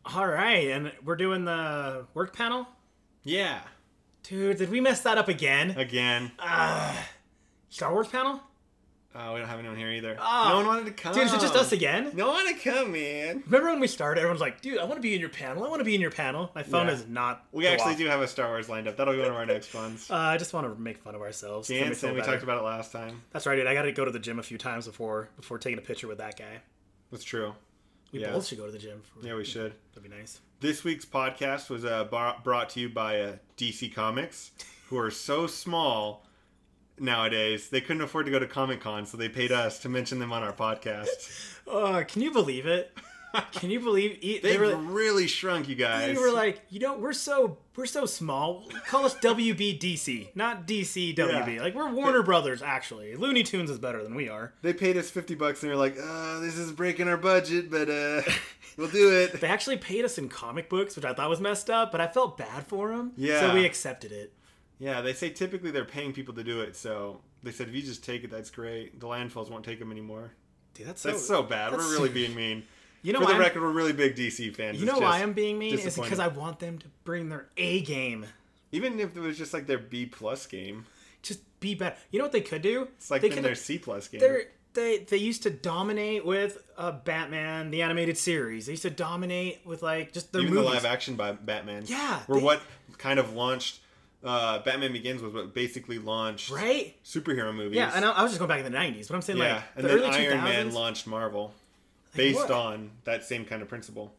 All right, and we're doing the work panel? Yeah. Dude, did we mess that up again? Again. Star Wars panel? Oh, we don't have anyone here either. Oh. No one wanted to come. Dude, is it just us again? No one wanted to come, man. Remember when we started, everyone's like, dude, I want to be in your panel. I want to be in your panel. My phone Yeah. is not... We actually do have a Star Wars lined up. That'll be one of our next ones. I just want to make fun of ourselves. Jansen, we talked about it last time. That's right, dude. I got to go to the gym a few times before taking a picture with that guy. That's true. We both should go to the gym. Yeah, we should. That'd be nice. This week's podcast was brought to you by DC Comics, who are so small nowadays, they couldn't afford to go to Comic-Con, so they paid us to mention them on our podcast. Can you believe it? Can you believe they were really shrunk, you guys? They were like, we're so small. Call us WBDC, not DCWB. Yeah. Like, we're Warner Brothers, actually. Looney Tunes is better than we are. They paid us $50 and they're like, this is breaking our budget, but we'll do it. They actually paid us in comic books, which I thought was messed up, but I felt bad for them. Yeah. So we accepted it. Yeah, they say typically they're paying people to do it, so they said if you just take it, that's great. The landfills won't take them anymore. Dude, that's so bad. We're really being mean. You know, for the record, we're really big DC fans. You know why I'm being mean? Is because I want them to bring their A game. Even if it was just like their B+ game. Just be better. You know what they could do? It's like their C+ game. They used to dominate with Batman, the animated series. They used to dominate with like just their movies. Even the live action by Batman. Yeah. What kind of launched... Batman Begins was what basically launched superhero movies. Yeah, and I was just going back in the 90s, but I'm saying like and the then early 2000s. Iron Man launched Marvel based on that same kind of principle.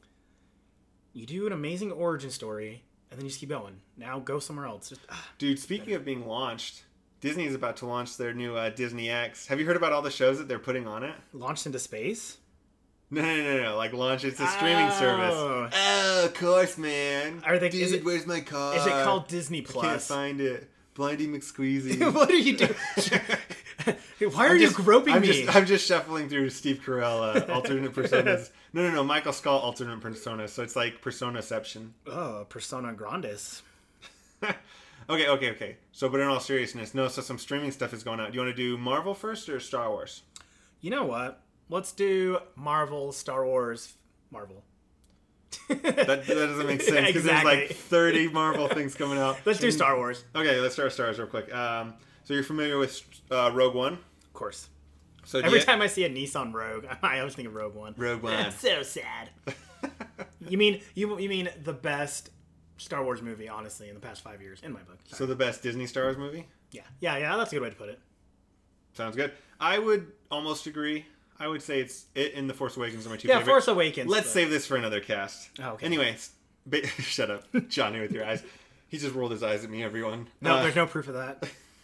You do an amazing origin story, and then you just keep going. Now go somewhere else. Dude, speaking of being launched, Disney is about to launch their new Disney X. Have you heard about all the shows that they're putting on it? Launched into space? No. Like launch. It's a streaming service. Oh, of course, man. Dude, where's my car? Is it called Disney Plus? I can't find it. Blindy McSqueezy. What are you doing? Why are you groping me? I'm just shuffling through Steve Carell alternate personas. No. Michael Skull alternate personas. So it's like Personaception. Oh, Persona Grandis. Okay. So, but in all seriousness, so some streaming stuff is going out. Do you want to do Marvel first or Star Wars? You know what? Let's do Marvel, Star Wars, Marvel. that doesn't make sense because there's like 30 Marvel things coming out. Let's do Star Wars. Okay, let's start Star Wars real quick. So you're familiar with Rogue One? Of course. So every time I see a Nissan Rogue, I always think of Rogue One. Rogue One. That's so sad. You mean the best Star Wars movie, honestly, in the past 5 years, in my book. Sorry. So the best Disney Star Wars movie? Yeah. That's a good way to put it. Sounds good. I would almost agree. I would say it and The Force Awakens are my two favorite. Yeah, Force Awakens. Let's save this for another cast. Oh, okay. Anyways, shut up, Johnny, with your eyes. He just rolled his eyes at me, everyone. No, there's no proof of that.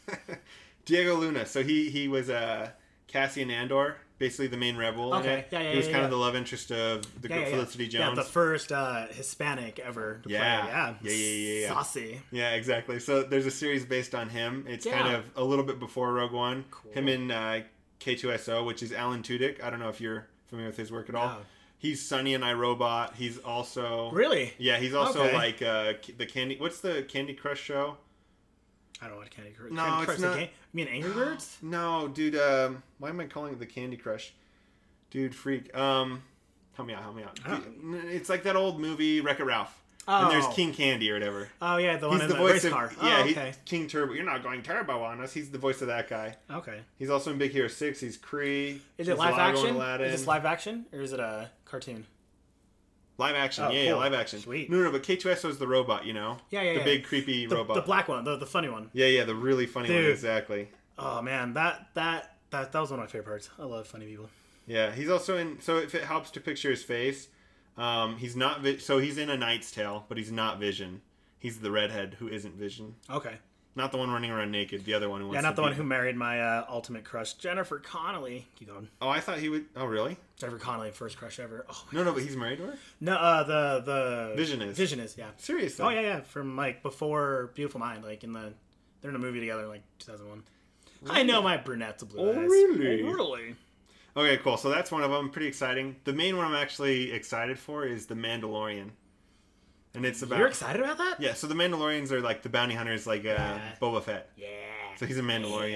Diego Luna. So he was Cassian Andor, basically the main rebel. Okay, He was kind of the love interest of Felicity Jones. Yeah, the first Hispanic ever to play. Yeah. Saucy. Yeah, exactly. So there's a series based on him. It's kind of a little bit before Rogue One. Cool. Him and K2SO, which is Alan Tudyk. I don't know if you're familiar with his work at all. No. He's Sonny and iRobot. He's also... Really? Yeah, he's also like the Candy... What's the Candy Crush show? I don't know what Candy Crush... No, Candy it's Crush not... You mean Angry Birds? No, dude. Why am I calling it the Candy Crush? Dude, freak. Help me out. It's like that old movie, Wreck-It Ralph. Oh. And there's King Candy or whatever. Oh, yeah, the one in the race car. Yeah, okay. King Turbo. You're not going turbo on us. He's the voice of that guy. Okay. He's also in Big Hero 6. He's Kree. Is it live action? Is this live action? Or is it a cartoon? Live action. Oh, cool. Live action. Sweet. No, but K2SO is the robot, you know? Yeah. The big, creepy robot. The black one. The funny one. Yeah, the really funny one. Exactly. Oh, man. That was one of my favorite parts. I love funny people. Yeah, he's also in... So if it helps to picture his face... he's not... So he's in A Knight's Tale, but he's not Vision. He's the redhead who isn't Vision. Okay. Not the one running around naked. The other one who wants not the one who married my ultimate crush, Jennifer Connelly. Keep going. Oh, I thought he would... Oh, really? Jennifer Connelly, first crush ever. Oh, no, but he's married to her? No, the... Vision is. Vision is, yeah. Seriously? Oh, yeah. From, like, before Beautiful Mind. Like, they're in a movie together, like, 2001. Really? I know my brunettes with blue eyes. Really? Oh, really? Okay, cool. So that's one of them. Pretty exciting. The main one I'm actually excited for is The Mandalorian. And it's about... You're excited about that? Yeah, so the Mandalorians are like the bounty hunters, like Boba Fett. Yeah. So he's a Mandalorian. Yeah.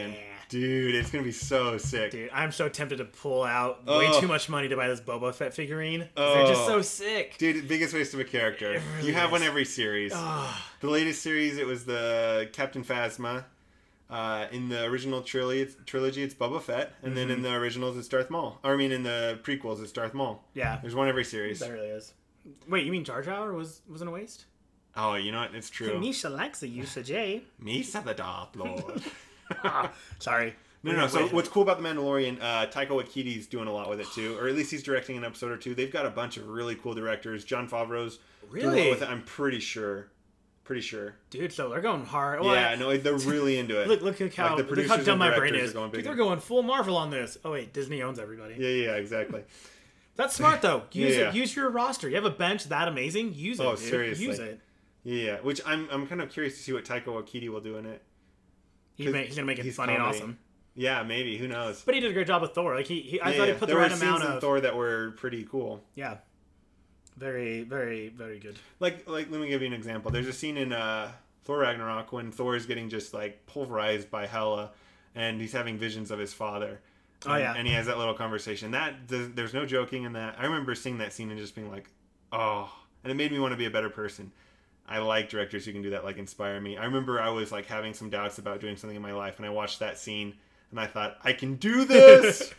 Dude, it's gonna be so sick. Dude, I'm so tempted to pull out way too much money to buy this Boba Fett figurine. They're just so sick. Dude, biggest waste of a character. Really you have one every series. The latest series, it was the Captain Phasma. In the original trilogy, it's Boba Fett. And then in the originals, it's Darth Maul. Or, I mean, in the prequels, it's Darth Maul. Yeah. There's one every series. That really is. Wait, you mean Jar Jar wasn't a waste? Oh, you know what? It's true. Misha likes the use of J. Misha the Darth Lord. Sorry. No. So what's cool about The Mandalorian, Taika Waititi's doing a lot with it too, or at least he's directing an episode or two. They've got a bunch of really cool directors. Jon Favreau's doing a lot with it. I'm pretty sure. Dude, so they're going hard. Well, yeah, no, they're really into it. look how dumb my brain is. Dude, they're going full Marvel on this. Oh wait, Disney owns everybody. Yeah, exactly. That's smart though. Use it. Use your roster. You have a bench that amazing. Use it. Oh, dude. Seriously. Use it. Yeah, which I'm kind of curious to see what Taika Waititi will do in it. He's gonna make it funny and awesome. Yeah, maybe. Who knows? But he did a great job with Thor. Like I thought he put the right amount of. There were scenes in Thor that were pretty cool. Yeah. Very, very, very good. Like let me give you an example. There's a scene in Thor Ragnarok when Thor is getting just like pulverized by Hela, and he's having visions of his father. And he has that little conversation. There's no joking in that. I remember seeing that scene and just being like, oh, and it made me want to be a better person. I like directors who can do that, like inspire me. I remember I was like having some doubts about doing something in my life, and I watched that scene, and I thought, I can do this.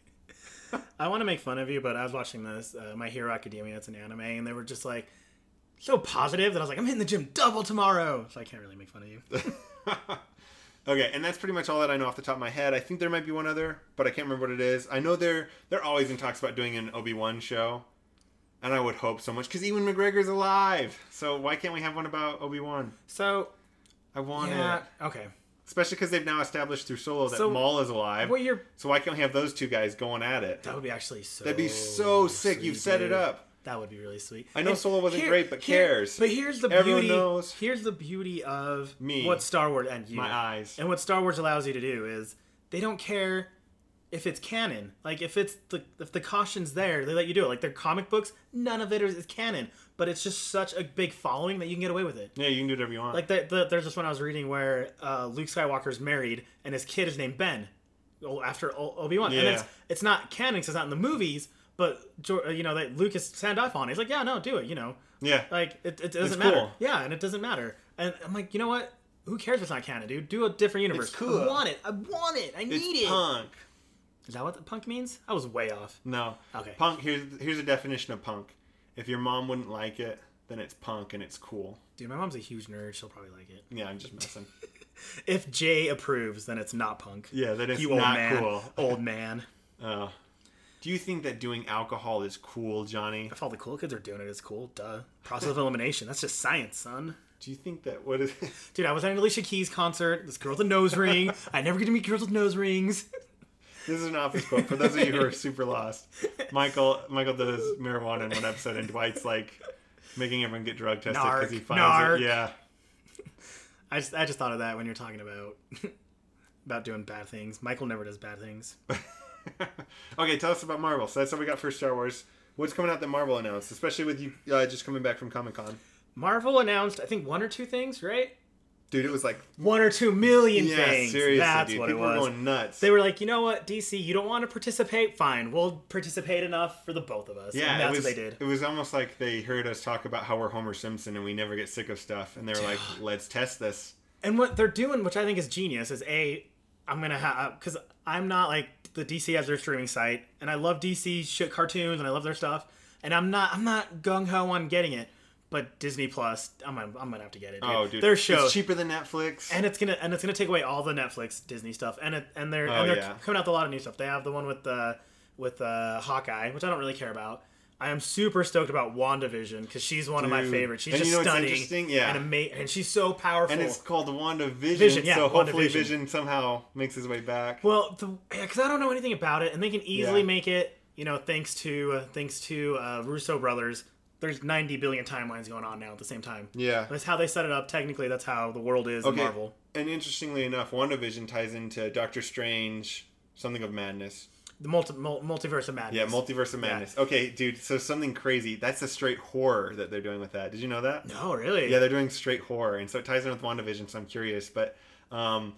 I want to make fun of you, but I was watching this My Hero Academia. It's an anime, and they were just like so positive that I was like, I'm hitting the gym double tomorrow. So I can't really make fun of you. Okay, and that's pretty much all that I know off the top of my head. I think there might be one other, but I can't remember what it is. I know they're always in talks about doing an Obi-Wan show, and I would hope so much because Ewan McGregor's alive. So why can't we have one about Obi-Wan? So I want it. Okay. Especially because they've now established through Solo that Maul is alive. So why can't we have those two guys going at it? That would be actually so. That'd be so sick. You've set it up. That would be really sweet. I know Solo wasn't great, but cares. But here's the Everyone beauty. Knows. Here's the beauty of me, what Star Wars and you, my eyes, and what Star Wars allows you to do is they don't care if it's canon. Like if the caution's there, they let you do it. Like their comic books, none of it is canon, but it's just such a big following that you can get away with it. Yeah, you can do whatever you want. Like there's this one I was reading where Luke Skywalker's married and his kid is named Ben, after Obi-Wan, and it's not canon because it's not in the movies. But that Lucas signed off on it. He's like, yeah, no, do it. Yeah, like it doesn't matter. Cool. Yeah, and it doesn't matter. And I'm like, you know what? Who cares if it's not canon, dude? Do a different universe. It's cool. I want it. I need it. Punk. Is that what the punk means? I was way off. No. Okay. Punk. Here's a definition of punk. If your mom wouldn't like it, then it's punk and it's cool. Dude, my mom's a huge nerd. She'll probably like it. Yeah, I'm just messing. If Jay approves, then it's not punk. Yeah, then it's not cool. Old man. Oh. Do you think that doing alcohol is cool, Johnny? If all the cool kids are doing it, it's cool. Duh. Process of elimination. That's just science, son. Do you think that... What is it? Dude, I was at an Alicia Keys concert. This girl with a nose ring. I never get to meet girls with nose rings. This is an office quote. For those of you who are super lost, Michael does marijuana in one episode, and Dwight's like making everyone get drug tested because he finds it. Yeah. I just thought of that when you're talking about doing bad things. Michael never does bad things. Okay, tell us about Marvel. So that's what we got for Star Wars. What's coming out that Marvel announced, especially with you just coming back from Comic-Con? Marvel announced, I think, 1 or 2 things, right? Dude, it was like 1 or 2 million things. Seriously, that's dude. what People it was. Were going nuts. They were like, you know what, DC, you don't want to participate? Fine, we'll participate enough for the both of us. Yeah, and that's what they did. It was almost like they heard us talk about how we're Homer Simpson and we never get sick of stuff, and they were like, let's test this. And what they're doing, which I think is genius, is I'm gonna have, because I'm not like the DC has their streaming site, and I love DC shit cartoons and I love their stuff, and I'm not gung ho on getting it. But Disney Plus, I'm gonna have to get it. Dude. Oh, dude, their shows it's cheaper than Netflix, and it's gonna take away all the Netflix Disney stuff, and they're coming out with a lot of new stuff. They have the one with Hawkeye, which I don't really care about. I am super stoked about WandaVision because she's one of my favorites. She's just stunning, and she's so powerful. And it's called WandaVision, so hopefully Vision somehow makes his way back. Well, because I don't know anything about it, and they can easily make it. Thanks to Russo brothers. There's 90 billion timelines going on now at the same time. Yeah. That's how they set it up. Technically, that's how the world is in Marvel. And interestingly enough, WandaVision ties into Doctor Strange, Something of Madness. The Multiverse of Madness. Yeah, Multiverse of Madness. Yeah. Okay, dude, so something crazy. That's a straight horror that they're doing with that. Did you know that? No, really? Yeah, they're doing straight horror. And so it ties in with WandaVision, so I'm curious. But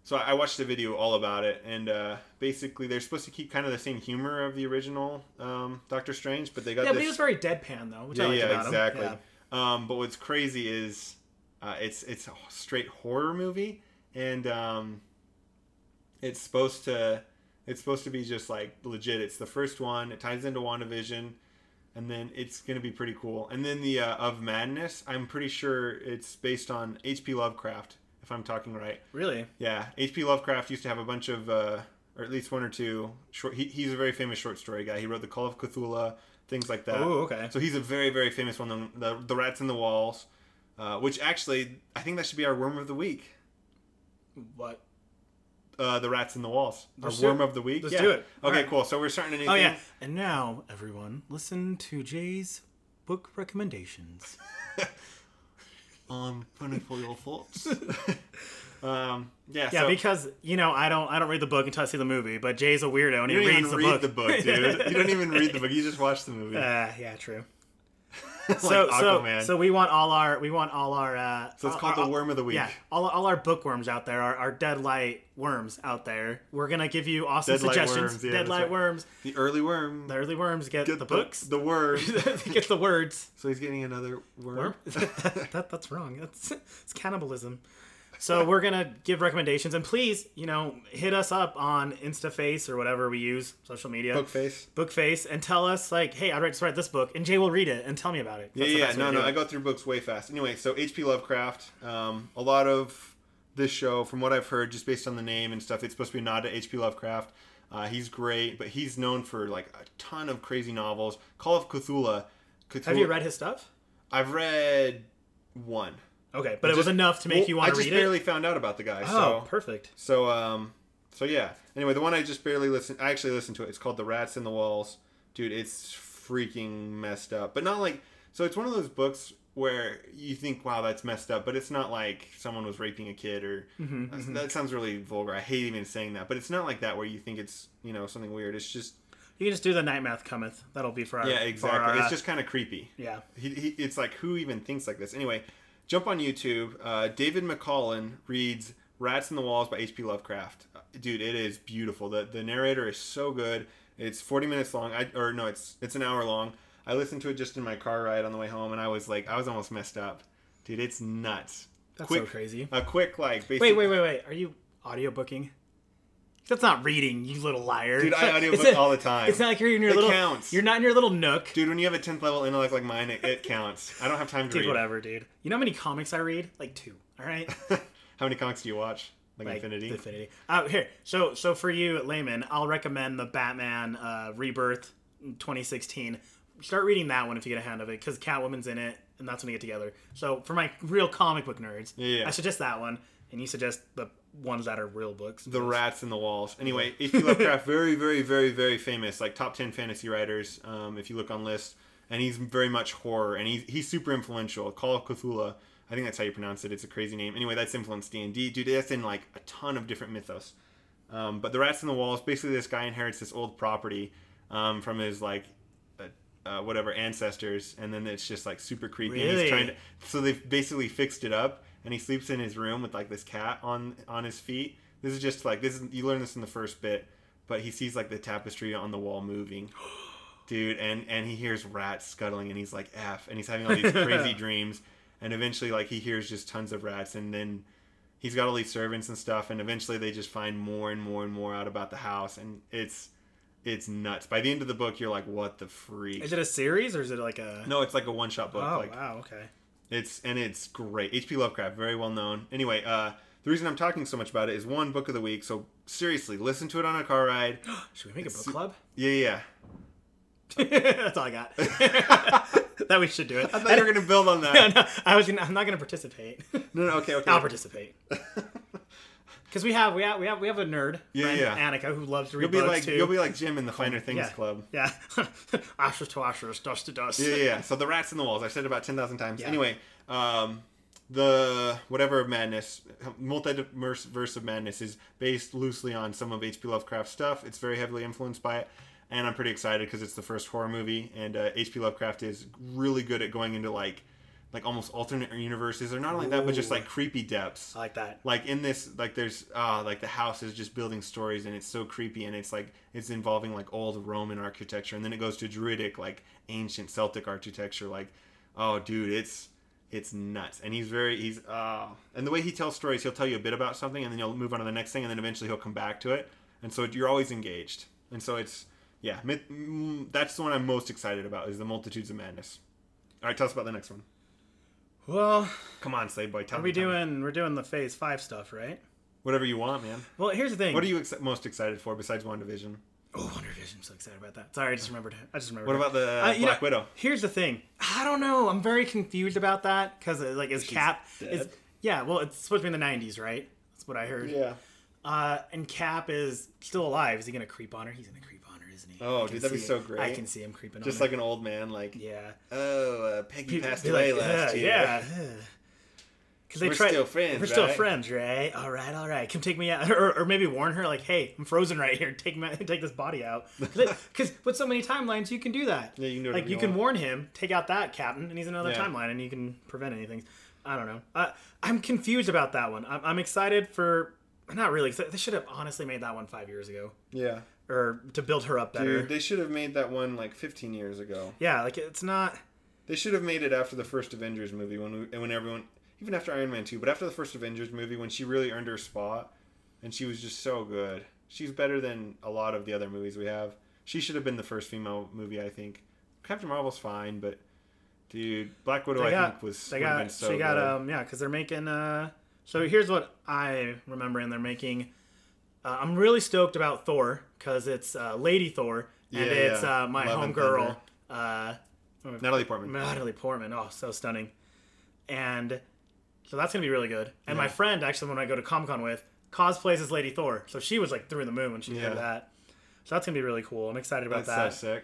So I watched a video all about it, and basically they're supposed to keep kind of the same humor of the original Doctor Strange, but they got but he was very deadpan though, which I like about exactly. him. Yeah. But what's crazy is it's a straight horror movie, and it's supposed to be just like legit. It's the first one. It ties into WandaVision, and then it's gonna be pretty cool. And then the Of Madness, I'm pretty sure it's based on H.P. Lovecraft. If I'm talking right. Really? Yeah. H.P. Lovecraft used to have a bunch of, or at least one or two short. He's a very famous short story guy. He wrote The Call of Cthulhu, things like that. Oh, okay. So he's a very, very famous one. The Rats in the Walls, which actually I think that should be our worm of the week. What? The Rats in the Walls. Our worm of the week. Let's do it. Okay, cool. So we're starting a new thing. Oh yeah. And now everyone, listen to Jay's book recommendations. Funny for your thoughts. Because I don't read the book until I see the movie, but Jay's a weirdo and he reads the book, dude. You don't even read the book. You just watch the movie. Yeah, true. Aquaman. So we want all our so it's called the Worm of the Week. Yeah, all our bookworms out there, our Deadlight worms out there. We're gonna give you awesome suggestions. Deadlight worms. The early worm. The early worms get the books. The worms. They get the words. So he's getting another worm. That's wrong. It's cannibalism. So we're gonna give recommendations, and please, hit us up on InstaFace or whatever we use, social media. Bookface, and tell us like, hey, I'd like to write this book, and Jay will read it and tell me about it. No, I go through books way fast. Anyway, so H.P. Lovecraft, a lot of this show, from what I've heard, just based on the name and stuff, it's supposed to be a nod to H.P. Lovecraft. He's great, but he's known for like a ton of crazy novels. Call of Cthulhu. Have you read his stuff? I've read one. Okay, but it was enough to make you want to read it? I just barely found out about the guy. Oh, perfect. So yeah. Anyway, the one I just barely listened... I actually listened to it. It's called The Rats in the Walls. Dude, it's freaking messed up. But not like... So it's one of those books where you think, wow, that's messed up. But it's not like someone was raping a kid or... That sounds really vulgar. I hate even saying that. But it's not like that where you think it's, something weird. It's just... You can just do the Night Math Cometh. That'll be for our... Yeah, exactly. It's just kind of creepy. Yeah. It's like, who even thinks like this? Anyway... Jump on YouTube. David McCallum reads Rats in the Walls by H.P. Lovecraft. Dude, it is beautiful. The narrator is so good. It's 40 minutes long. It's an hour long. I listened to it just in my car ride on the way home, and I was almost messed up. Dude, it's nuts. That's so crazy. A quick, basic... Wait. Are you audiobooking? That's not reading, you little liar. Dude, I audiobook all the time. It's not like you're in your little... It counts. You're not in your little nook. Dude, when you have a 10th level intellect like mine, it counts. I don't have time to read. Dude, whatever, dude. You know how many comics I read? Like 2, all right? How many comics do you watch? Like Infinity? Infinity. Here. So for you, layman, I'll recommend the Batman Rebirth 2016. Start reading that one if you get a hand of it, because Catwoman's in it, and that's when they get together. So for my real comic book nerds, I suggest that one, and you suggest the ones that are real books. The Rats in the Walls. Anyway, H.P. Lovecraft, very, very, very, very famous, like top 10 fantasy writers, if you look on lists, and he's very much horror, and he's super influential. Call of Cthulhu, I think that's how you pronounce it. It's a crazy name. Anyway, that's influenced D&D. Dude, that's in like a ton of different mythos. But the Rats in the Walls, basically this guy inherits this old property from his ancestors, and then it's just like super creepy. Really? And so they've basically fixed it up. And he sleeps in his room with like this cat on his feet. This is just like you learn this in the first bit, but he sees like the tapestry on the wall moving, dude, and he hears rats scuttling, and he's like F, and he's having all these crazy dreams, and eventually like he hears just tons of rats, and then he's got all these servants and stuff, and eventually they just find more and more and more out about the house, and it's nuts. By the end of the book, you're like, what the freak? Is it a series or is it like a? No, it's like a one-shot book. Oh, wow, okay. It's great. H.P. Lovecraft, very well known. Anyway, the reason I'm talking so much about it is one, book of the week. So seriously, listen to it on a car ride. Should we make a book club? Yeah. That's all I got. That we should do it. I thought you were going to build on that. No, I'm not going to participate. No, okay. I'll participate. Because we have a nerd, friend, Annika, who loves to read books too. You'll be like Jim in the Finer Things Club. Yeah. Ashes to ashes, dust to dust. Yeah. So the Rats in the Walls, I've said it about 10,000 times. Yeah. Anyway, the whatever of madness, multiverse of madness is based loosely on some of H.P. Lovecraft's stuff. It's very heavily influenced by it, and I'm pretty excited because it's the first horror movie, and H.P. Lovecraft is really good at going into like like almost alternate universes, or not only that, but just like creepy depths. I like that. Like in this, like there's like the house is just building stories, and it's so creepy, and it's like it's involving like old Roman architecture, and then it goes to Druidic, like ancient Celtic architecture. Like, oh dude, it's nuts. And he's and the way he tells stories, he'll tell you a bit about something, and then he'll move on to the next thing, and then eventually he'll come back to it, and so you're always engaged. And so it's that's the one I'm most excited about, is the Multitudes of Madness. All right, tell us about the next one. Well, come on, Slade Boy. We're doing the Phase 5 stuff, right? Whatever you want, man. Well, here's the thing. What are you most excited for besides WandaVision? Oh, WandaVision! I'm so excited about that. Sorry, I just remembered. What about the Black Widow? Here's the thing. I don't know. I'm very confused about that because like is Cap? Well, it's supposed to be in the 90s, right? That's what I heard. Yeah. And Cap is still alive. Is he gonna creep on her? He's gonna creep on her, isn't he? Oh, dude, that'd be so great. I can see him creeping on her. Just like an old man, like. Yeah. Oh, Peggy passed away last year. Yeah. Because we're still friends. We're still friends, right? All right. Come take me out, or maybe warn her, like, "Hey, I'm frozen right here. Take this body out." Because with so many timelines, you can do that. Yeah, you can do it. Like you can warn him, take out that Captain, and he's in another timeline, and you can prevent anything. I don't know. I'm confused about that one. I'm excited for. Not really. They should have honestly made that one 5 years ago. Yeah. Or to build her up better. Dude, they should have made that one like 15 years ago. Yeah, like it's not. They should have made it after the first Avengers movie when everyone. Even after Iron Man 2, but after the first Avengers movie, when she really earned her spot, and she was just so good. She's better than a lot of the other movies we have. She should have been the first female movie, I think. Captain Marvel's fine, but dude, Black Widow would have been so good. Because they're making. So here's what I remember, and they're making. I'm really stoked about Thor because it's Lady Thor, and it's my homegirl, Natalie Portman. Natalie Portman. Oh, so stunning, and. So that's going to be really good. And my friend, actually, when I go to Comic-Con with, cosplays as Lady Thor. So she was like through the moon when she did that. So that's going to be really cool. I'm excited about that. That's so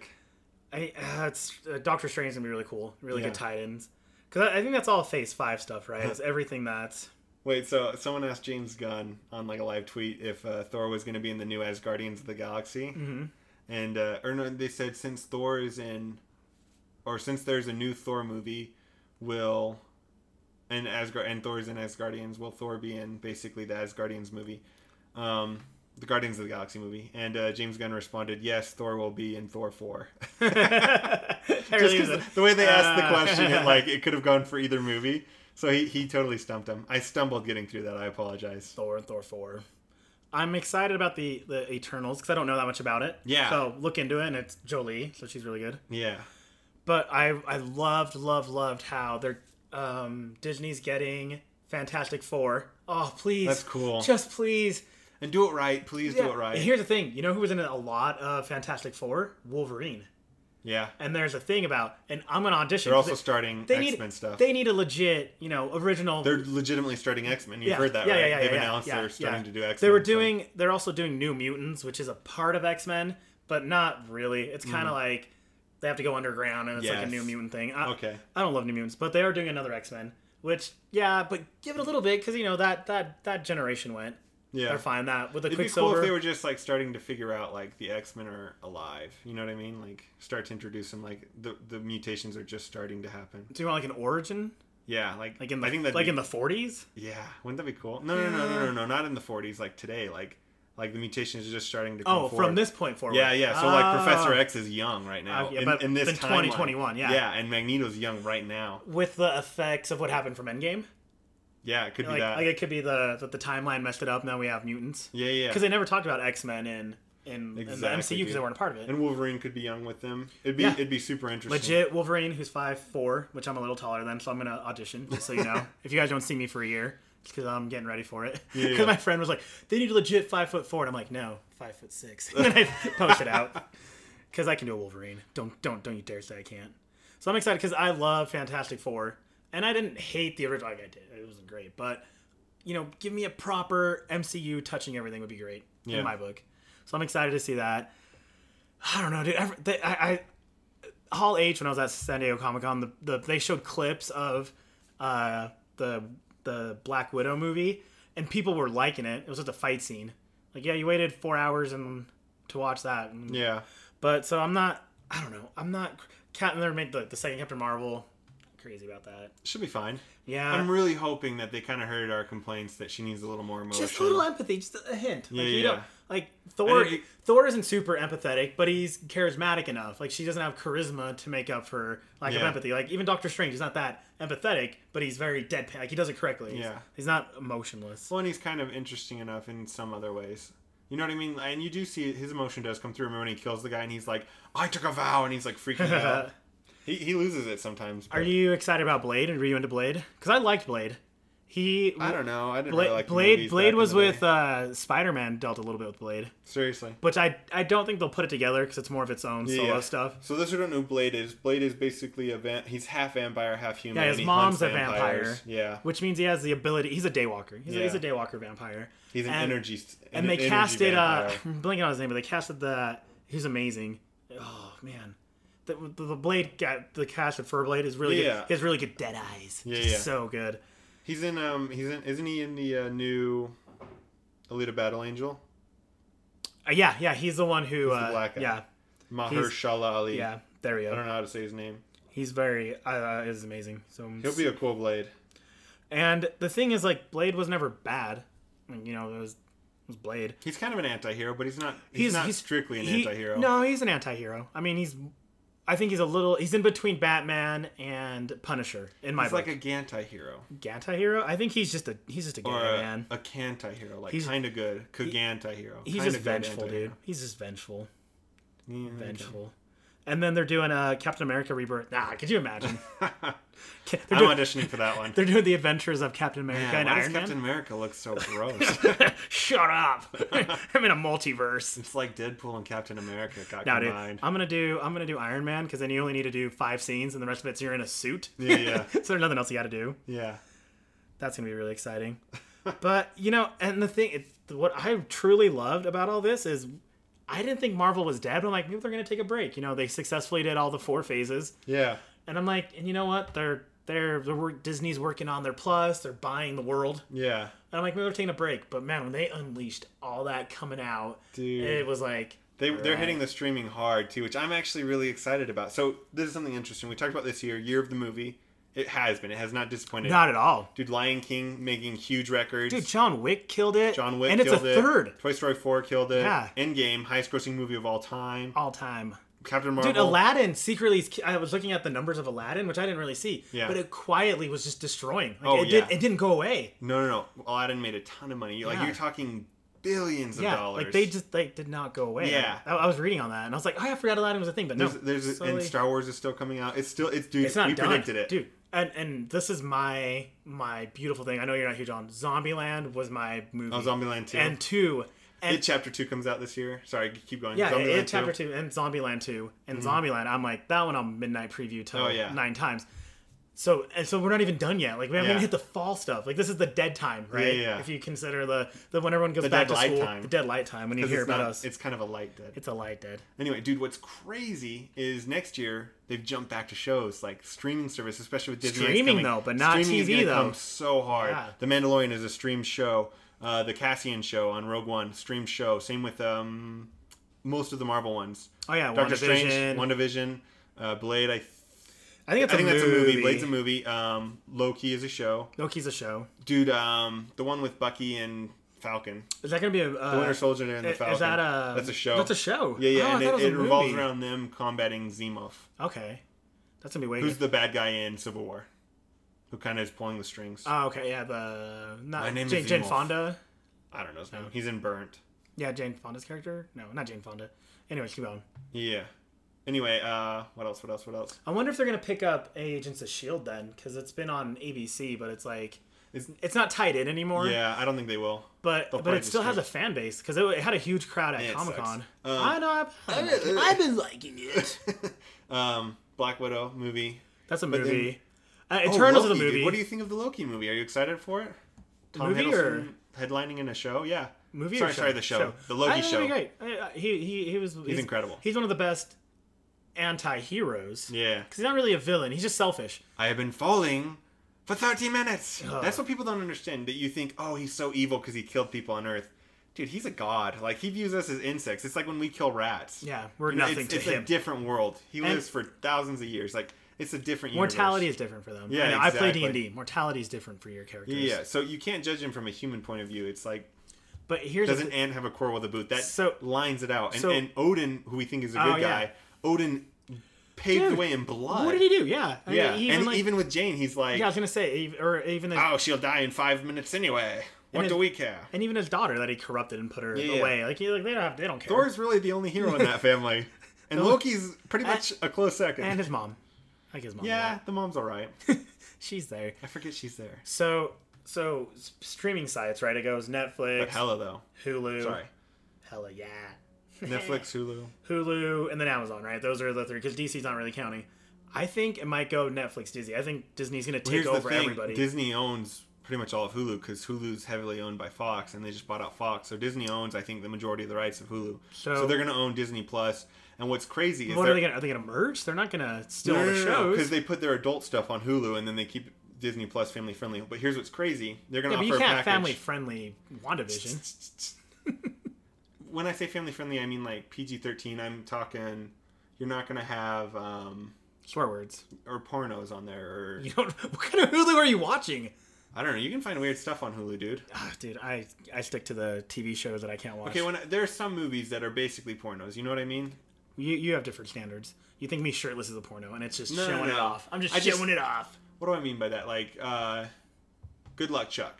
sick. Doctor Strange is going to be really cool. Really good tie-ins. Because I think that's all Phase 5 stuff, right? It's everything that's... Wait, so someone asked James Gunn on like a live tweet if Thor was going to be in the new Asgardians of the Galaxy. Mm-hmm. And, they said since there's a new Thor movie, and Thor's in Asgardians, will Thor be in basically the Asgardians movie, the Guardians of the Galaxy movie? And James Gunn responded, yes, Thor will be in Thor 4. Just because the way they asked the question, it could have gone for either movie. So he totally stumped him. I stumbled getting through that. I apologize. Thor 4. I'm excited about the Eternals because I don't know that much about it. Yeah. So look into it, and it's Jolie, so she's really good. Yeah. But I loved how they're... Disney's getting Fantastic Four. Oh, please. That's cool. Just please. And do it right. Please do it right. And here's the thing. You know who was in a lot of Fantastic Four? Wolverine. Yeah. And there's a thing about, and I'm going to audition. They're also starting X-Men stuff. They need a legit, original. They're legitimately starting X-Men. You've heard that, right? Yeah. They've announced they're starting to do X-Men. They're also doing New Mutants, which is a part of X-Men, but not really. It's kind of like they have to go underground, and it's like a New Mutant thing. I don't love New Mutants, but they are doing another X-Men. Which, but give it a little bit, because, that generation went. Yeah. They're fine that with a Quicksilver. It'd be cool if they were just, starting to figure out, the X-Men are alive. You know what I mean? Start to introduce them, the mutations are just starting to happen. Do you want, an origin? Yeah, I think in the 40s? Yeah, wouldn't that be cool? No, not in the 40s, today, the mutations are just starting to come forward. From this point forward. Yeah. So, Professor X is young right now. In this timeline. 2021, Yeah, and Magneto's young right now. With the effects of what happened from Endgame? Yeah, it could be that. It could be the timeline messed it up, and now we have mutants. Yeah. Because they never talked about X-Men in the MCU because they weren't a part of it. And Wolverine could be young with them. It'd be super interesting. Legit Wolverine, who's 5'4", which I'm a little taller than, so I'm going to audition, just so you know. If you guys don't see me for a year. Because I'm getting ready for it. Because my friend was like, they need a legit 5'4", and I'm like, no, 5'6". And then I post it out. Because I can do a Wolverine. Don't you dare say I can't. So I'm excited because I love Fantastic Four. And I didn't hate the original. I did. It wasn't great. But, give me a proper MCU touching everything would be great in my book. So I'm excited to see that. I don't know, dude. Hall H, when I was at San Diego Comic-Con, they showed clips of the Black Widow movie, and people were liking it. It was just a fight scene. You waited 4 hours to watch that. Yeah. But, so I'm not... I don't know. I'm not... They're made the second Captain Marvel... crazy about that. She'll be fine. Yeah. I'm really hoping that they kind of heard our complaints that she needs a little more emotion. Just a little empathy, just a hint. Yeah, like, yeah. Like, Thor isn't super empathetic, but he's charismatic enough. Like, she doesn't have charisma to make up for lack of empathy. Like, even Doctor Strange is not that empathetic, but he's very deadpan. Like, he does it correctly. Yeah. He's not emotionless. Well, and he's kind of interesting enough in some other ways. You know what I mean? And you do see his emotion does come through. Remember when he kills the guy and he's like, I took a vow, and he's like freaking out. He loses it sometimes. But... Are you excited about Blade? And were you into Blade? Because I liked Blade. I don't know. I didn't really like the Blade. movies Blade was with day. Spider-Man. Dealt a little bit with Blade. Seriously. Which I don't think they'll put it together because it's more of its own solo stuff. So those who don't know who Blade is basically he's half vampire, half human. Yeah, his mom's a vampire. Yeah. Which means he has the ability. He's a daywalker. He's a daywalker vampire. He's an energy. And they casted. I'm blanking on his name, but they casted he's amazing. Oh man. The Blade the cast of Furblade is really good. He has really good dead eyes. Yeah. So good. Isn't he in the new Alita Battle Angel? Yeah, he's the one who he's the black guy. Yeah. Mahershala Ali. Yeah, there we go. I don't know how to say his name. He's very is amazing. So he'll be a cool Blade. And the thing is, like, Blade was never bad. You know, it was Blade. He's kind of an anti-hero, but he's not strictly an anti-hero. No, he's an anti-hero. I mean, I think he's in between Batman and Punisher in my book. He's like a Ganti-hero. Ganti-hero? I think he's just a guy, man. A Kanti-hero, like kind of good. Kaganti-hero. He's just vengeful, dude. He's just vengeful. Yeah, vengeful. Okay. And then they're doing a Captain America Rebirth. Could you imagine? I'm auditioning for that one. They're doing the adventures of Captain America and Iron Man. Captain America looks so gross? Shut up! I'm in a multiverse. It's like Deadpool and Captain America got combined. Dude, I'm gonna do Iron Man because then you only need to do 5 scenes and the rest of it's you're in a suit. Yeah. So there's nothing else you got to do. Yeah. That's gonna be really exciting. But and the thing, what I truly loved about all this is. I didn't think Marvel was dead, but I'm like, maybe they're going to take a break. They successfully did all the 4 phases. Yeah. And I'm like, and you know what? Disney's working on their Plus. They're buying the world. Yeah. And I'm like, maybe they're taking a break. But man, when they unleashed all that coming out, dude, it was like... They're hitting the streaming hard, too, which I'm actually really excited about. So this is something interesting. We talked about this year of the movie. It has been. It has not disappointed. Not at all. Dude, Lion King making huge records. Dude, John Wick killed it. And it's a third. Toy Story 4 killed it. Yeah. Endgame, highest grossing movie of all time. Captain Marvel. Dude, Aladdin secretly... I was looking at the numbers of Aladdin, which I didn't really see. Yeah. But it quietly was just destroying. It didn't go away. No. Aladdin made a ton of money. Like, you're talking billions of dollars. Like, they did not go away. Yeah. I was reading on that, and I was like, I forgot Aladdin was a thing, but no. And Star Wars is still coming out. It's not we done. Predicted it. Dude. And this is my beautiful thing. I know you're not huge on Zombieland was my movie. Oh, Zombieland 2. And 2. And Chapter 2 comes out this year. Sorry, keep going. Yeah, It Chapter 2 and Zombieland 2. And Zombieland, I'm like, that one I'll midnight preview till 9 times. So we're not even done yet. Like, we haven't even hit the fall stuff. Like, this is the dead time, right? Yeah. If you consider the when everyone goes back to school. The dead light time when you hear about us. It's kind of a light dead. It's a light dead. Anyway, dude, what's crazy is next year they've jumped back to shows like streaming service, especially with Disney. Streaming though, but not streaming TV is though. Come so hard. Yeah. The Mandalorian is a streamed show. The Cassian show on Rogue One, streamed show. Same with most of the Marvel ones. Oh yeah, Doctor Strange, WandaVision, Blade. I think that's a movie. Blade's a movie. Loki is a show. Loki's a show. Dude, the one with Bucky and Falcon. Is that going to be the Winter Soldier and the Falcon? Is that a... That's a show. That's a show? Yeah, and it revolves around them combating Zemo. Okay. That's going to be way Who's the bad guy in Civil War? Who kind of is pulling the strings. Oh, okay, yeah, My name is Jane Fonda? I don't know his name. He's in Burnt. Yeah, Jane Fonda's character? No, not Jane Fonda. Anyway, keep going. Yeah. Anyway, what else? I wonder if they're going to pick up Agents of S.H.I.E.L.D. then, because it's been on ABC, but it's like... It's not tied in anymore. Yeah, I don't think they will. But it still has a fan base, because it had a huge crowd at Comic-Con. I know, I've been liking it. Black Widow movie. That's a movie. Eternals is a movie. Dude, what do you think of the Loki movie? Are you excited for it? Tom Hiddleston headlining in a show? Yeah. Movie Sorry, the show. The Loki show. Great. He's incredible. He's one of the best anti-heroes. Yeah. Because he's not really a villain. He's just selfish. I have been falling for 30 minutes. That's what people don't understand. That you think, oh, he's so evil because he killed people on Earth. Dude, he's a god. Like, he views us as insects. It's like when we kill rats. Yeah, we're nothing to him. It's a different world. He lives for thousands of years. Like, it's a different mortality universe. Is different for them. Yeah, exactly. I play D&D. Mortality is different for your characters. Yeah, so you can't judge him from a human point of view. It's like, but here's doesn't Ant have a quarrel with a boot? That lines it out. And Odin, who we think is a good guy, Odin paved the way in blood. What did he do? Yeah. Even with Jane, he's like... Yeah, I was going to say, she'll die in 5 minutes anyway. What do we care? And even his daughter that he corrupted and put her away. Like, they don't care. Thor's really the only hero in that family. And Loki's pretty much a close second. And his mom. Like his mom. Yeah, the mom's all right. She's there. I forget she's there. So streaming sites, right? It goes Netflix. But hella, though. Hulu. Sorry. Hella, yeah. Netflix, Hulu, and then Amazon, right? Those are the three, because DC's not really counting. I think it might go Netflix, Disney. I think Disney's going to take over everybody. Disney owns pretty much all of Hulu, because Hulu's heavily owned by Fox, and they just bought out Fox. So Disney owns, I think, the majority of the rights of Hulu. So they're going to own Disney Plus. And what's crazy is... are they going to merge? They're not going to steal all the shows. because they put their adult stuff on Hulu, and then they keep Disney Plus family friendly. But here's what's crazy. They're going to offer a package. You can't family friendly WandaVision. When I say family friendly, I mean like PG-13. I'm talking, you're not going to have swear words or pornos on there. Or what kind of Hulu are you watching? I don't know. You can find weird stuff on Hulu, dude. Dude, I stick to the TV shows that I can't watch. Okay, there are some movies that are basically pornos. You know what I mean? You have different standards. You think me shirtless is a porno, and it's just showing it off. I'm just showing it off. What do I mean by that? Like, Good Luck Chuck.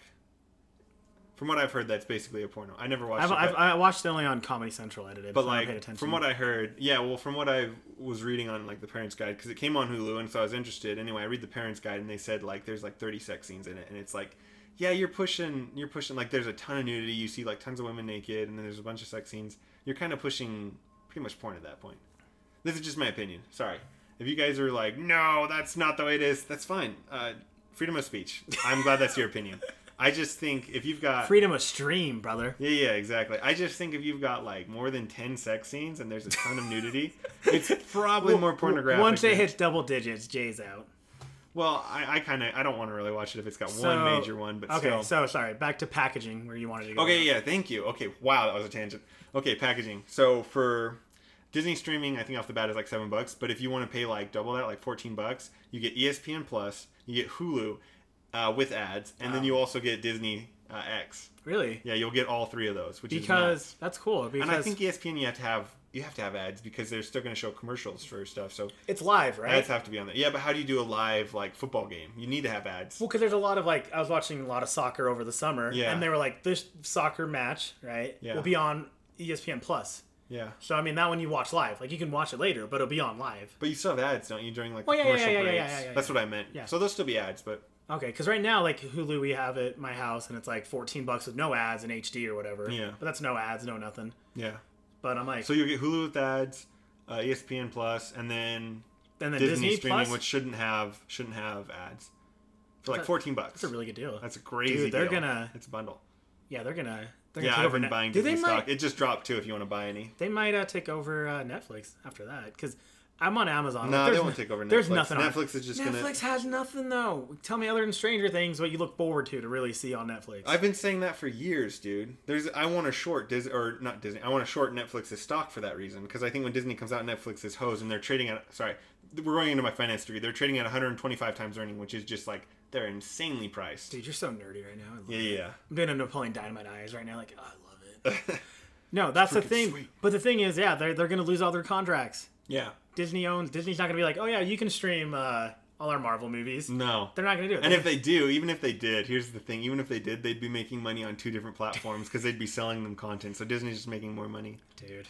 From what I've heard, that's basically a porno. I never watched it. I watched it only on Comedy Central edited. But like, from what I heard, from what I was reading on like the Parents Guide, because it came on Hulu, and so I was interested. Anyway, I read the Parents Guide, and they said like there's like 30 sex scenes in it, and it's like, yeah, you're pushing like there's a ton of nudity. You see like tons of women naked, and then there's a bunch of sex scenes. You're kind of pushing pretty much porn at that point. This is just my opinion. Sorry. If you guys are like, no, that's not the way it is, that's fine. Freedom of speech. I'm glad that's your opinion. I just think if you've got... Freedom of stream, brother. Yeah, exactly. I just think if you've got like more than 10 sex scenes and there's a ton of nudity, it's probably more pornographic. Once it hits double digits, Jay's out. Well, I don't want to really watch it if it's got one major one, but still. Okay, so sorry. Back to packaging where you wanted to go. Okay, yeah, thank you. Okay, wow, that was a tangent. Okay, packaging. So for Disney streaming, I think off the bat is like $7, but if you want to pay like double that, like $14, you get ESPN Plus, you get Hulu with ads, and then you also get Disney X. Really? Yeah, you'll get all three of those, which is nuts. That's cool. Because, and I think ESPN you have to have ads because they're still going to show commercials for stuff. So it's live, right? Ads have to be on there. Yeah, but how do you do a live like football game? You need to have ads. Well, because there's a lot of like I was watching a lot of soccer over the summer, and they were like, this soccer match, right, will be on ESPN Plus. Yeah. So I mean, that one you watch live. Like you can watch it later, but it'll be on live. But you still have ads, don't you, during like commercial breaks? Yeah. That's what I meant. Yeah. So there'll still be ads, but. Okay, because right now, like Hulu, we have at my house, and it's like $14 with no ads in HD or whatever. Yeah. But that's no ads, no nothing. Yeah. But I'm like. So you get Hulu with ads, ESPN Plus, and then Disney streaming, Plus? Which shouldn't have ads. For like $14. That's a really good deal. That's a crazy deal. Gonna. It's a bundle. Yeah, they're gonna. I've been buying Disney stock. It just dropped too. If you want to buy any, they might take over Netflix after that because. I'm on Amazon. No, they won't take over Netflix. There's nothing on Netflix is just Netflix has nothing, though. Tell me other than Stranger Things what you look forward to really see on Netflix. I've been saying that for years, dude. I want to short Disney, or not Disney. I want to short Netflix's stock for that reason. Because I think when Disney comes out, Netflix is hosed, and they're trading at... Sorry, we're going into my finance degree. They're trading at 125 times earning, which is just like... They're insanely priced. Dude, you're so nerdy right now. Yeah. I'm doing a Napoleon Dynamite eyes right now. Like, oh, I love it. No, that's the thing. Sweet. But the thing is, they're going to lose all their contracts. Yeah. Disney's not going to be like, oh yeah, you can stream all our Marvel movies. No. They're not going to do it. And if they do, even if they did, here's the thing, even if they did, they'd be making money on 2 different platforms because they'd be selling them content. So Disney's just making more money. Dude.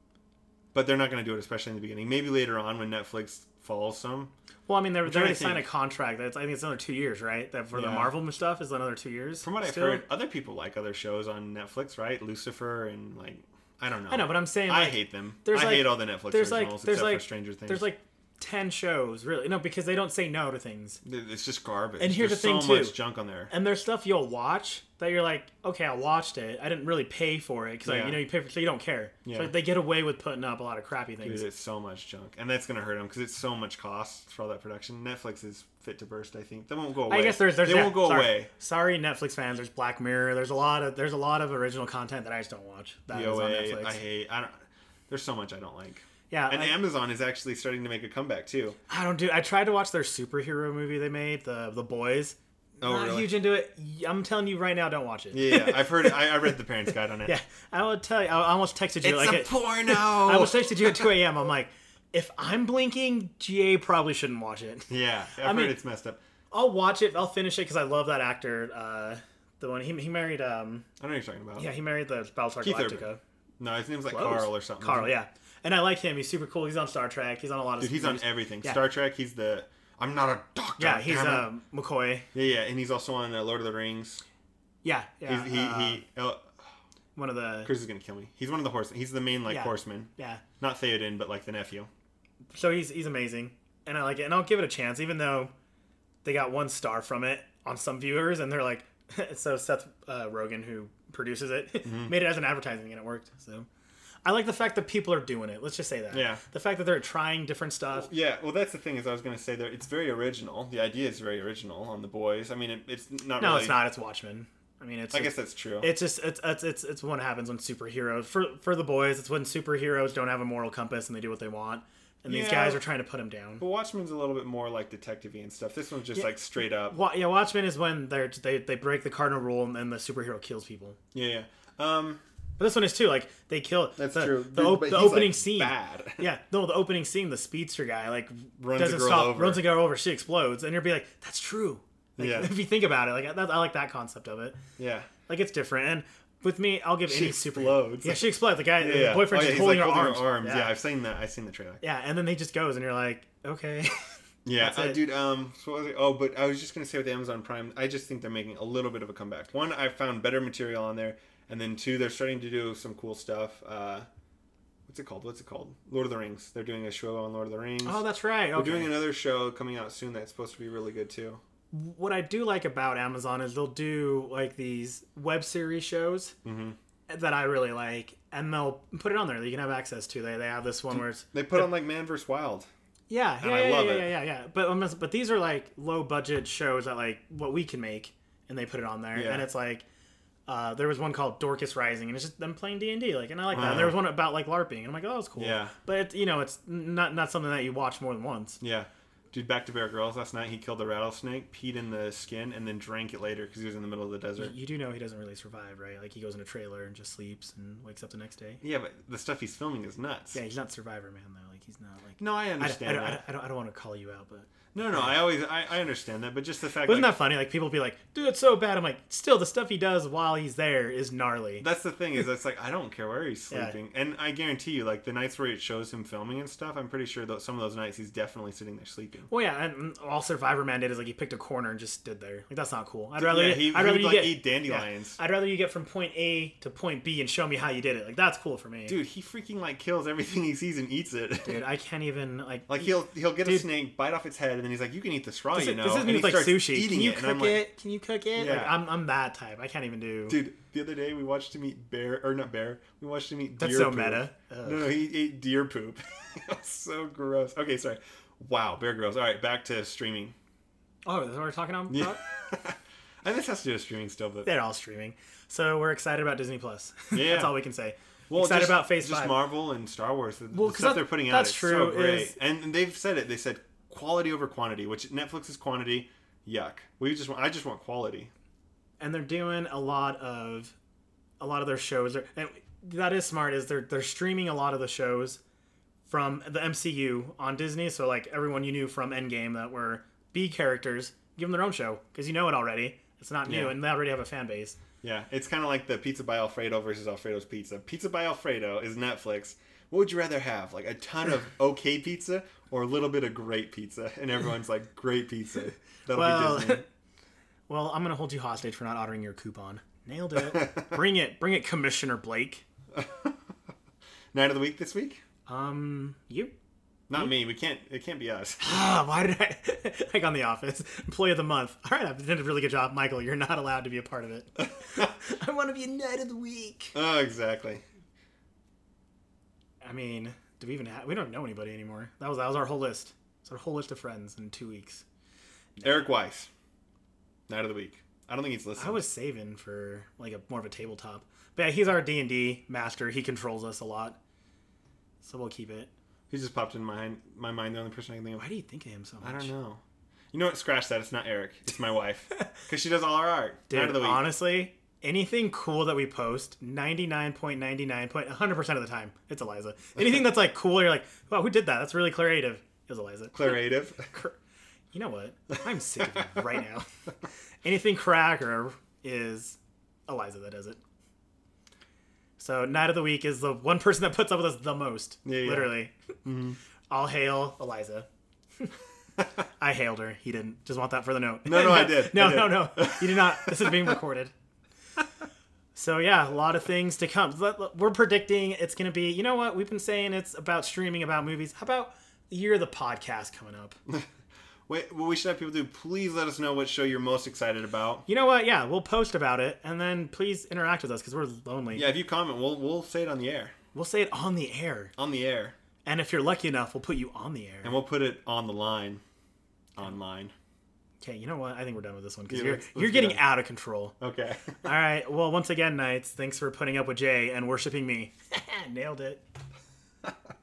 But they're not going to do it, especially in the beginning. Maybe later on when Netflix falls some. Well, I mean, they're going to sign a contract. I think it's another 2 years, right? That for the Marvel stuff is another 2 years. From what I've heard, other people like other shows on Netflix, right? Lucifer and like... I don't know. I know, but I'm saying... I hate them. I hate all the Netflix originals except for Stranger Things. There's like 10 shows, really. No, because they don't say no to things. It's just garbage. And here's the thing, too. There's so much junk on there. And there's stuff you'll watch that you're like, okay, I watched it. I didn't really pay for it. Because, you pay for it, so you don't care. Yeah. So they get away with putting up a lot of crappy things. Dude, it's so much junk. And that's going to hurt them because it's so much cost for all that production. Netflix is fit to burst, I think. They won't go away. I guess they won't go away. Sorry, Netflix fans. There's Black Mirror. There's a lot of original content that I just don't watch. That is on Netflix. There's so much I don't like. Yeah, and Amazon is actually starting to make a comeback too. I tried to watch their superhero movie they made, the Boys. Not huge into it. I'm telling you right now, don't watch it. Yeah, I've heard it. I read the parent's guide on it. Yeah, I will tell you. I almost texted you. It's a porno. I almost texted you at 2 a.m. I'm like, if I'm blinking, GA probably shouldn't watch it. Yeah, I've heard it's messed up. I'll watch it. I'll finish it because I love that actor. The one he married. I know what you're talking about. Yeah, he married the Battlestar Galactica. No, his name's like Carl or something. Carl, yeah. And I like him. He's super cool. He's on Star Trek. He's on a lot of. Dude, he's on everything. Yeah. Star Trek. He's the. I'm not a doctor. Yeah, he's McCoy. Yeah, and he's also on Lord of the Rings. Yeah. He one of the. Chris is gonna kill me. He's one of the horsemen. He's the main horseman. Yeah. Not Theoden, but like the nephew. So he's amazing, and I like it, and I'll give it a chance, even though they got 1 star from it on some viewers, and they're like, so Seth Rogen, who produces it, made it as an advertising, and it worked. So. I like the fact that people are doing it. Let's just say that. Yeah. The fact that they're trying different stuff. Yeah. Well, that's the thing is I was going to say that it's very original. The idea is very original on The Boys. I mean, it's not. No, really... it's not. It's Watchmen. I mean, I guess that's true. It's just it's what happens when superheroes for The Boys. It's when superheroes don't have a moral compass and they do what they want. And these guys are trying to put them down. But Watchmen's a little bit more like detective-y and stuff. This one's just like straight up. Watchmen is when they break the cardinal rule and the superhero kills people. Yeah. But this one is too, like, they kill... That's true. The opening scene. Bad. Yeah. No, the opening scene, the speedster guy, like, runs a girl over, she explodes, and you'll be like, that's true. Like, if you think about it, like, I like that concept of it. Yeah. Like, it's different. And with me, I'll give any super... She explodes. Yeah, she explodes. The guy, the boyfriend's just holding her arms. Yeah, I've seen that. I've seen the trailer. Yeah, and then he just goes, and you're like, okay. Yeah, dude, so what was it? Oh, but I was just going to say with Amazon Prime, I just think they're making a little bit of a comeback. 1, I found better material on there. And then 2, they're starting to do some cool stuff. What's it called? Lord of the Rings. They're doing a show on Lord of the Rings. Oh, that's right. Okay. They're doing another show coming out soon that's supposed to be really good too. What I do like about Amazon is they'll do like these web series shows that I really like, and they'll put it on there that you can have access to. They have this one where they put on like Man vs. Wild. Yeah, and I love it. Yeah. But these are like low budget shows that like what we can make, and they put it on there, and it's like. There was one called Dorcas Rising, and it's just them playing D&D, like, and I like that. And there was one about like LARPing, and I'm like, oh, that's cool. Yeah. But it's not something that you watch more than once. Yeah. Dude, back to Bear Grylls last night. He killed a rattlesnake, peed in the skin, and then drank it later because he was in the middle of the desert. You do know he doesn't really survive, right? Like, he goes in a trailer and just sleeps and wakes up the next day. Yeah, but the stuff he's filming is nuts. Yeah, he's not Survivor Man though. Like, he's not like. No, I understand that. I don't want to call you out, but. No, I understand that, but just the fact. Wasn't that funny? Like, people be like, "Dude, it's so bad." I'm like, still, the stuff he does while he's there is gnarly. That's the thing is, it's like I don't care where he's sleeping, and I guarantee you, like the nights where it shows him filming and stuff, I'm pretty sure that some of those nights he's definitely sitting there sleeping. Well, yeah, and all Survivor Man did is like he picked a corner and just stood there. Like, that's not cool. I'd rather he would eat dandelions. Yeah, I'd rather you get from point A to point B and show me how you did it. Like, that's cool for me. Dude, he freaking like kills everything he sees and eats it. Dude, I can't even like he'll get a snake, bite off its head, and then he's like, "You can eat the straw." This is me with like sushi. Can you cook it? Can you cook it? Yeah. Like, I'm that type. I can't even do. Dude, the other day we watched him eat We watched him eat deer. That's so poop. meta. No, he ate deer poop. It was so gross. Okay, sorry. Wow, Bear Grylls. All right, back to streaming. Oh, that's what we're talking about? Yeah. I think this has to do with streaming still, but they're all streaming. So we're excited about Disney Plus. Yeah, that's all we can say. Well, excited about Phase 5. Just Marvel and Star Wars. The stuff they're putting out is so great. And they've said it. They said quality over quantity, which Netflix is quantity. Yuck. I just want quality. And they're doing a lot of their shows. And that is smart. Is they're streaming a lot of the shows from the MCU on Disney. So like everyone you knew from Endgame that were B characters, give them their own show because you know it already. It's not new, and they already have a fan base. Yeah, it's kind of like the Pizza by Alfredo versus Alfredo's Pizza. Pizza by Alfredo is Netflix. What would you rather have? Like a ton of okay pizza or a little bit of great pizza? And everyone's like, great pizza. That'll be Disney. Well, I'm going to hold you hostage for not ordering your coupon. Nailed it. Bring it, Commissioner Blake. Night of the week this week? You? Not me. It can't be us. Why did I like on The Office? Employee of the month. All right, I've done a really good job. Michael, you're not allowed to be a part of it. I want to be a Night of the Week. Oh, exactly. I mean, do we even we don't know anybody anymore. That was our whole list. It's our whole list of friends in 2 weeks. Eric Weiss. Night of the Week. I don't think he's listening. I was saving for like more of a tabletop. But yeah, he's our D&D master. He controls us a lot. So we'll keep it. He just popped in my mind. The only person I can think of. Why do you think of him so much? I don't know. You know what? Scratch that. It's not Eric. It's my wife. Because she does all our art. Dude, honestly, anything cool that we post, 100% of the time, it's Eliza. Anything that's like cool, you're like, wow, who did that? That's really creative. Is Eliza. Creative? You know what? I'm sick of it right now. Anything cracker is Eliza that does it. So Night of the Week is the one person that puts up with us the most. Yeah, literally. Mm-hmm. All hail Eliza. I hailed her. He didn't. Just want that for the note. No, I did. No. You did not. This is being recorded. So yeah, a lot of things to come. We're predicting it's going to be, you know what? We've been saying it's about streaming, about movies. How about the year of the podcast coming up? Wait, what we should have people do, please let us know what show you're most excited about. You know what? Yeah, we'll post about it, and then please interact with us, because we're lonely. Yeah, if you comment, we'll say it on the air. We'll say it on the air. On the air. And if you're lucky enough, we'll put you on the air. And we'll put it on the line. Online. Okay, you know what? I think we're done with this one, because you're getting out of control. Okay. All right, well, once again, Knights, thanks for putting up with Jay and worshiping me. Nailed it.